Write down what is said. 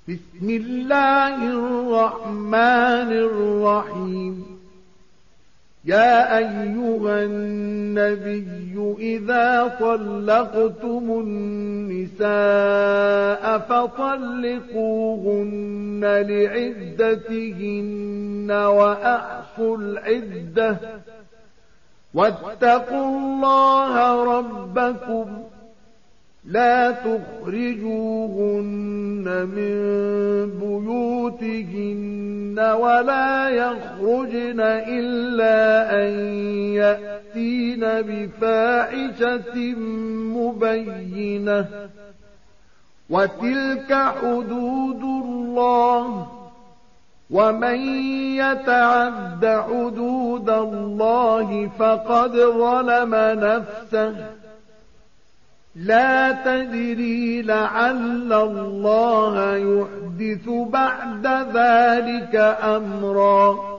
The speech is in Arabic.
بسم الله الرحمن الرحيم. يا أيها النبي إذا طلقتم النساء فطلقوهن لعدتهن وأحصوا العدة واتقوا الله ربكم لا تخرجوهن من بيوتهن ولا يخرجن إلا أن يأتين بفاحشة مبينة وتلك حدود الله ومن يتعد حدود الله فقد ظلم نفسه لا تدري لعل الله يحدث بعد ذلك أمرا.